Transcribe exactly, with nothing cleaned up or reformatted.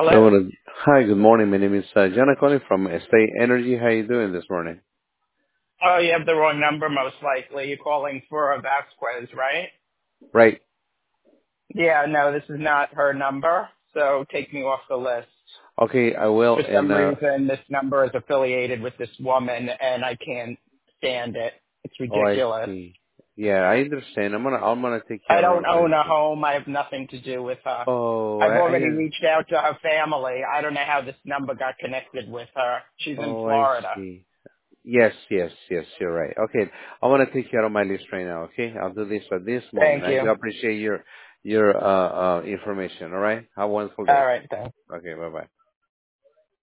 I Hello? wanna, hi, good morning. My name is uh, Jonah calling from State Energy. How you doing this morning? Oh, you have the wrong number, most likely. You're calling for a Vasquez, right? Right. Yeah, no, this is not her number, so take me off the list. Okay, I will. For And some uh, reason, this number is affiliated with this woman, and I can't stand it. It's oh, I ridiculous. see. Yeah, I understand. I'm gonna, I'm gonna take I care of don't it on my own a list. home. I have nothing to do with her. Oh, I've I, I already had, reached out to her family. I don't know how this number got connected with her. She's in oh, I Florida. see. Yes, yes, yes. You're right. Okay, I want to take care of my list right now. Okay, I'll do this at this moment. Thank I you. do appreciate your, your uh, uh, information. All right. Have a wonderful All day. right, thanks. Okay. Bye bye.